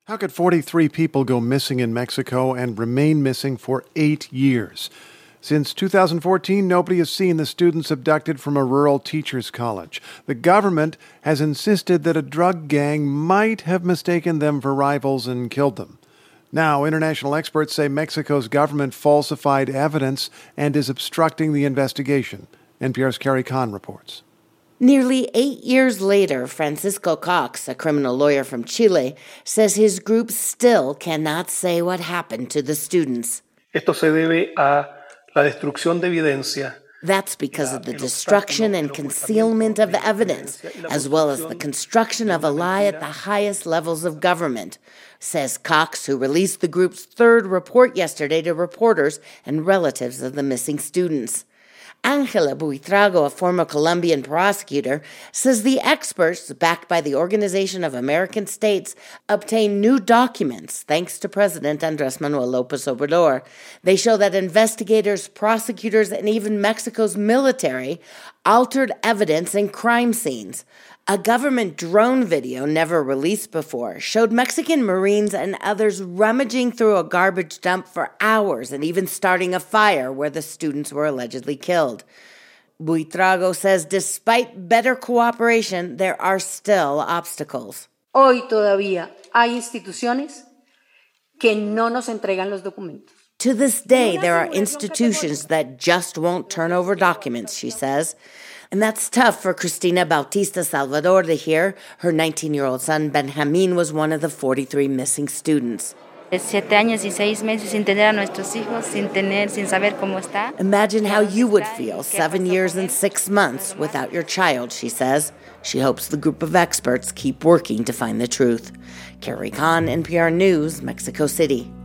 How could 43 people go missing in Mexico and remain missing for 8 years? Since 2014, nobody has seen the students abducted from a rural teachers' college. The government has insisted that a drug gang might have mistaken them for rivals and killed them. Now, international experts say Mexico's government falsified evidence and is obstructing the investigation. NPR's Carrie Kahn reports. Nearly 8 years later, Francisco Cox, a criminal lawyer from Chile, says his group still cannot say what happened to the students. Esto se debe a la destrucción de evidencia. That's because of the destruction and concealment of evidence, as well as the construction of a lie at the highest levels of government, says Cox, who released the group's third report yesterday to reporters and relatives of the missing students. Angela Buitrago, a former Colombian prosecutor, says the experts, backed by the Organization of American States, obtained new documents thanks to President Andrés Manuel López Obrador. They show that investigators, prosecutors, and even Mexico's military altered evidence in crime scenes. A government drone video never released before showed Mexican Marines and others rummaging through a garbage dump for hours and even starting a fire where the students were allegedly killed. Buitrago says despite better cooperation, there are still obstacles. Hoy todavía hay instituciones que no nos entregan los documentos. To this day, there are institutions that just won't turn over documents, she says. And that's tough for Cristina Bautista Salvador to hear. Her 19-year-old son, Benjamin, was one of the 43 missing students. 7 años y 6 meses sin tener a nuestros hijos, sin saber cómo está. Imagine how you would feel 7 years and 6 months without your child, she says. She hopes the group of experts keep working to find the truth. Carrie Kahn, NPR News, Mexico City.